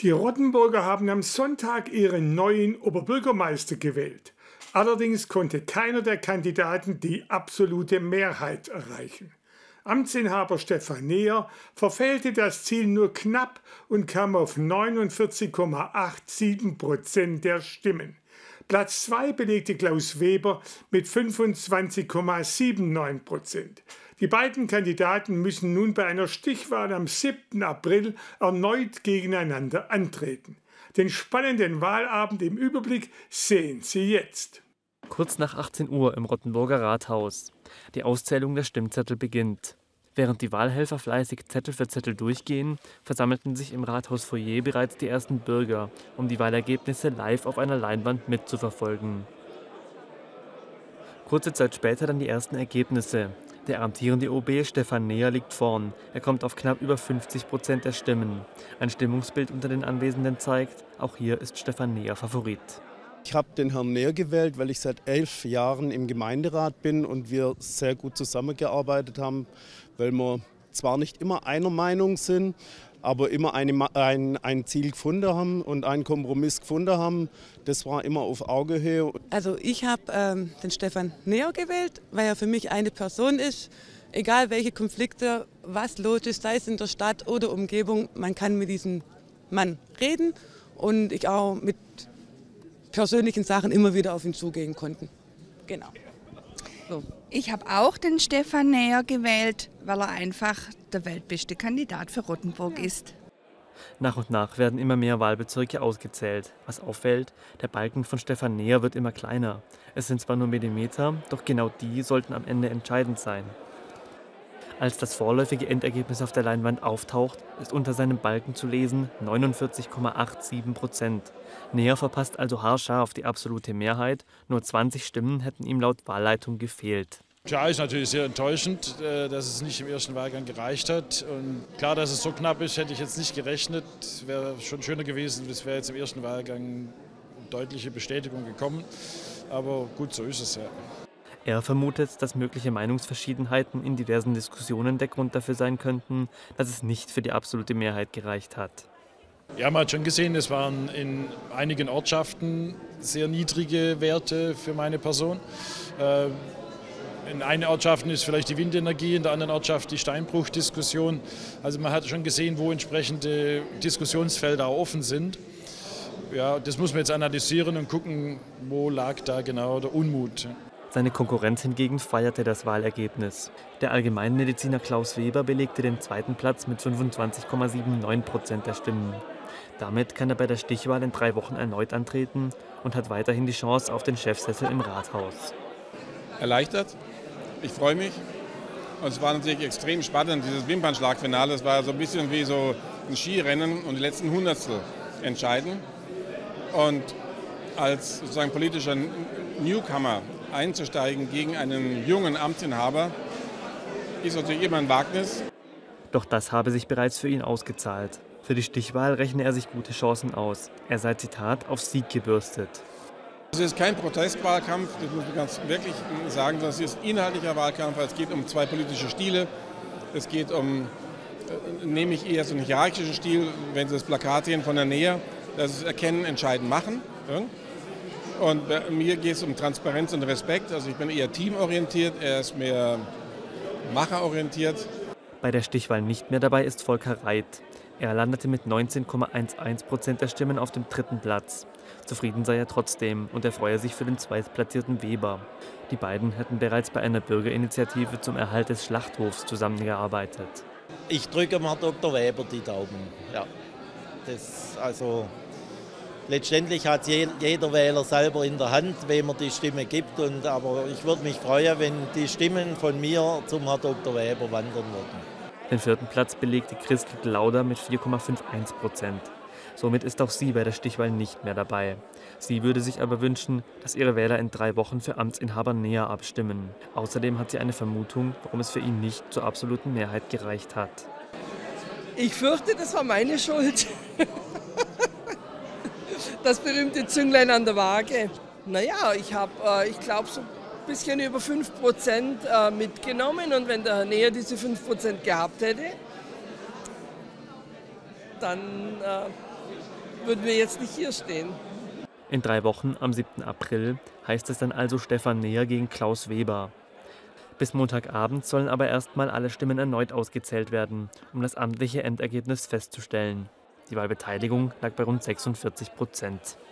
Die Rottenburger haben am Sonntag ihren neuen Oberbürgermeister gewählt. Allerdings konnte keiner der Kandidaten die absolute Mehrheit erreichen. Amtsinhaber Stefan Neher verfehlte das Ziel nur knapp und kam auf 49,87% der Stimmen. Platz 2 belegte Klaus Weber mit 25,79%. Die beiden Kandidaten müssen nun bei einer Stichwahl am 7. April erneut gegeneinander antreten. Den spannenden Wahlabend im Überblick sehen Sie jetzt. Kurz nach 18 Uhr im Rottenburger Rathaus. Die Auszählung der Stimmzettel beginnt. Während die Wahlhelfer fleißig Zettel für Zettel durchgehen, versammelten sich im Rathausfoyer bereits die ersten Bürger, um die Wahlergebnisse live auf einer Leinwand mitzuverfolgen. Kurze Zeit später dann die ersten Ergebnisse. Der amtierende OB Stefan Neher liegt vorn. Er kommt auf knapp über 50% der Stimmen. Ein Stimmungsbild unter den Anwesenden zeigt, auch hier ist Stefan Neher Favorit. Ich habe den Herrn Neher gewählt, weil ich seit 11 Jahren im Gemeinderat bin und wir sehr gut zusammengearbeitet haben, weil wir zwar nicht immer einer Meinung sind, aber immer ein Ziel gefunden haben und einen Kompromiss gefunden haben. Das war immer auf Augenhöhe. Also ich habe den Stefan Neher gewählt, weil er für mich eine Person ist. Egal welche Konflikte, was los ist, sei es in der Stadt oder Umgebung, man kann mit diesem Mann reden und ich auch mit persönlichen Sachen immer wieder auf ihn zugehen konnte. Genau. So. Ich habe auch den Stefan Neher gewählt, weil er einfach der weltbeste Kandidat für Rottenburg ist. Nach und nach werden immer mehr Wahlbezirke ausgezählt. Was auffällt, der Balken von Stefan Neher wird immer kleiner. Es sind zwar nur Millimeter, doch genau die sollten am Ende entscheidend sein. Als das vorläufige Endergebnis auf der Leinwand auftaucht, ist unter seinem Balken zu lesen 49,87%. Neher verpasst also haarscharf die absolute Mehrheit, nur 20 Stimmen hätten ihm laut Wahlleitung gefehlt. Klar, ist natürlich sehr enttäuschend, dass es nicht im ersten Wahlgang gereicht hat. Und klar, dass es so knapp ist, hätte ich jetzt nicht gerechnet. Wäre schon schöner gewesen, es wäre jetzt im ersten Wahlgang deutliche Bestätigung gekommen. Aber gut, so ist es ja. Er vermutet, dass mögliche Meinungsverschiedenheiten in diversen Diskussionen der Grund dafür sein könnten, dass es nicht für die absolute Mehrheit gereicht hat. Ja, man hat schon gesehen, es waren in einigen Ortschaften sehr niedrige Werte für meine Person. In einer Ortschaft ist vielleicht die Windenergie, in der anderen Ortschaft die Steinbruchdiskussion. Also man hat schon gesehen, wo entsprechende Diskussionsfelder offen sind. Ja, das muss man jetzt analysieren und gucken, wo lag da genau der Unmut. Seine Konkurrenz hingegen feierte das Wahlergebnis. Der Allgemeinmediziner Klaus Weber belegte den zweiten Platz mit 25,79% der Stimmen. Damit kann er bei der Stichwahl in 3 Wochen erneut antreten und hat weiterhin die Chance auf den Chefsessel im Rathaus. Erleichtert, ich freue mich. Und es war natürlich extrem spannend, dieses Wimpernschlagfinale. Es war so ein bisschen wie so ein Skirennen und die letzten Hundertstel entscheiden. Und als sozusagen politischer Newcomer einzusteigen gegen einen jungen Amtsinhaber, ist natürlich immer ein Wagnis. Doch das habe sich bereits für ihn ausgezahlt. Für die Stichwahl rechne er sich gute Chancen aus. Er sei, Zitat, auf Sieg gebürstet. Es ist kein Protestwahlkampf, das muss man ganz wirklich sagen, sondern es ist inhaltlicher Wahlkampf. Es geht um 2 politische Stile. Es geht um, nehme ich eher so einen hierarchischen Stil, wenn Sie das Plakat sehen von der Nähe, das ist Erkennen, Entscheiden, Machen. Und bei mir geht es um Transparenz und Respekt. Also ich bin eher teamorientiert, er ist mehr macherorientiert. Bei der Stichwahl nicht mehr dabei ist Volker Reit. Er landete mit 19,11% der Stimmen auf dem 3. Platz. Zufrieden sei er trotzdem und er freue sich für den zweitplatzierten Weber. Die beiden hätten bereits bei einer Bürgerinitiative zum Erhalt des Schlachthofs zusammengearbeitet. Ich drücke mal Dr. Weber die Daumen. Ja. Letztendlich hat jeder Wähler selber in der Hand, wem er die Stimme gibt. Aber ich würde mich freuen, wenn die Stimmen von mir zum Herrn Dr. Weber wandern würden. Den 4. Platz belegte Christel Glauder mit 4,51%. Somit ist auch sie bei der Stichwahl nicht mehr dabei. Sie würde sich aber wünschen, dass ihre Wähler in 3 Wochen für Amtsinhaber Neher abstimmen. Außerdem hat sie eine Vermutung, warum es für ihn nicht zur absoluten Mehrheit gereicht hat. Ich fürchte, das war meine Schuld. Das berühmte Zünglein an der Waage. Naja, ich glaube, so ein bisschen über 5% mitgenommen. Und wenn der Herr Neher diese 5% gehabt hätte, dann würden wir jetzt nicht hier stehen. In 3 Wochen, am 7. April, heißt es dann also Stefan Neher gegen Klaus Weber. Bis Montagabend sollen aber erstmal alle Stimmen erneut ausgezählt werden, um das amtliche Endergebnis festzustellen. Die Wahlbeteiligung lag bei rund 46%.